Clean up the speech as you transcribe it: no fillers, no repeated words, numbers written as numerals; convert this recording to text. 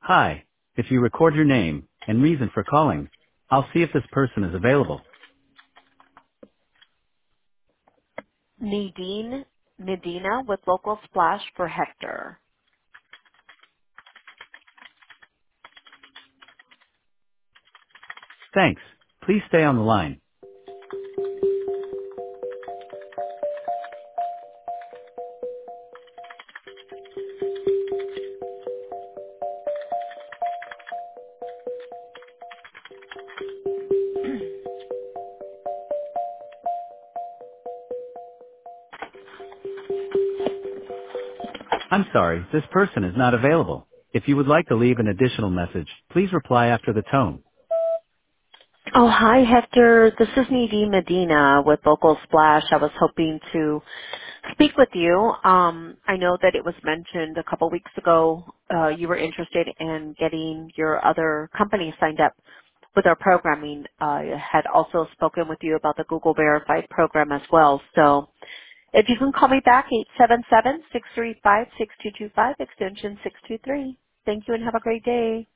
Hi. If you record your name and reason for calling, I'll see if this person is available. Nadine Medina with Local Splash for Hector. Thanks. Please stay on the line. I'm sorry, this person is not available. If you would like to leave an additional message, please reply after the tone. Oh, hi, Hector. This is Nadine Medina with Local Splash. I was hoping to speak with you. I know that it was mentioned a couple weeks ago you were interested in getting your other company signed up with our programming. I had also spoken with you about the Google Verified program as well. So if you can call me back, 877-635-6225, extension 623. Thank you and have a great day.